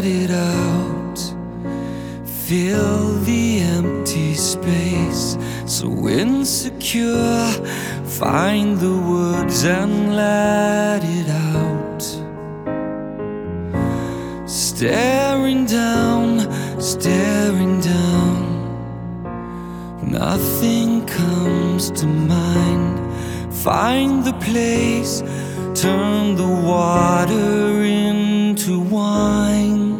it out. Fill the empty space, so insecure. Find the words and let it out. Staring down, staring down. Nothing comes to mind. Find the place, turn the water into wine.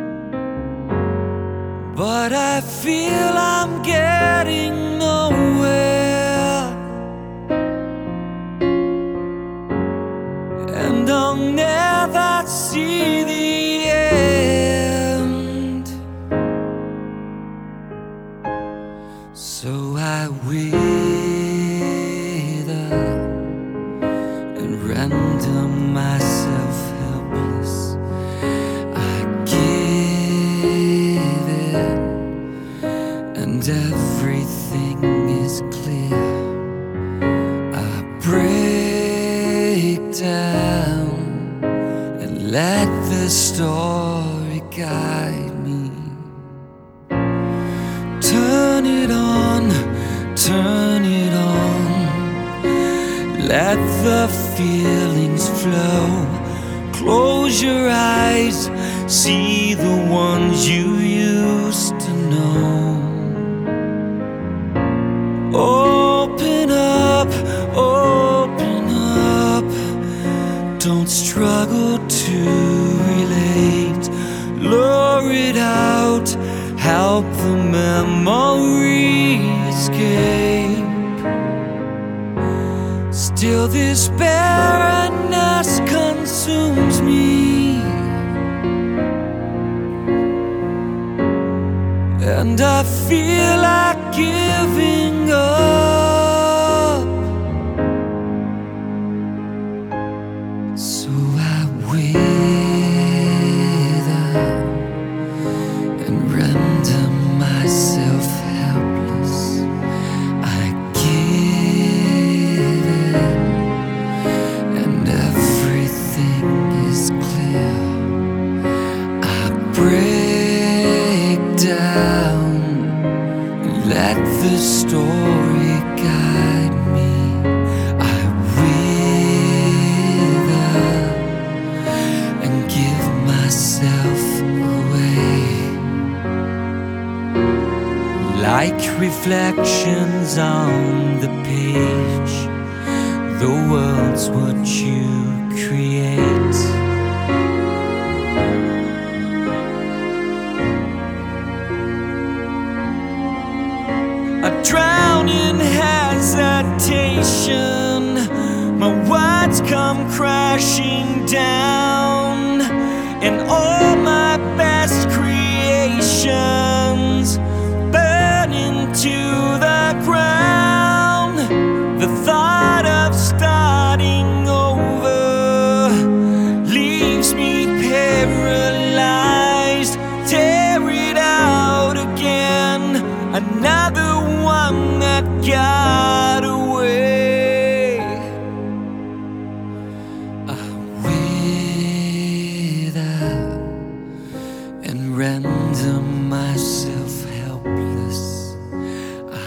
But I feel I'm getting nowhere, and I'll never see the end. So I wither and render myself helpless. I give in, and everything is clear. I break down and let the story guide me. Turn it on, turn it on. Let the feelings flow. Close your eyes, see the ones you used to know. Open up, open up. Don't struggle to relate. Lure it out, help the memory escape. Still this barrenness consumes me, and I feel like giving up. So I wither and render myself helpless. I give in, and everything is clear. I break down and let the story guide me. I wither and give myself away. Like reflections on the page, the world's what you create. I drown in hesitation. My words come crashing down, and all my best creations burn into the ground. The thought of starting over leaves me paralyzed. Tear it out again, another one that got away. I wither and render myself helpless. I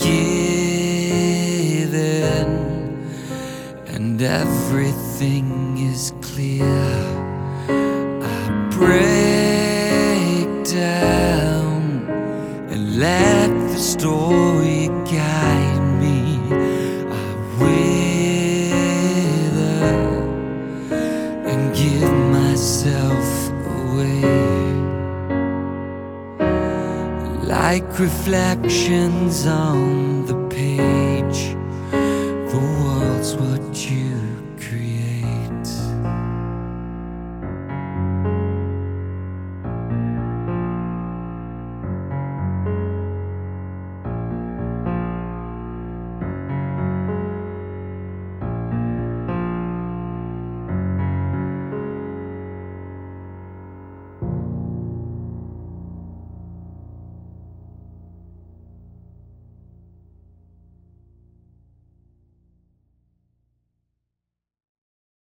give in, and everything is clear. I break down and let the story guide me. I wither and give myself away. Like reflections on the page,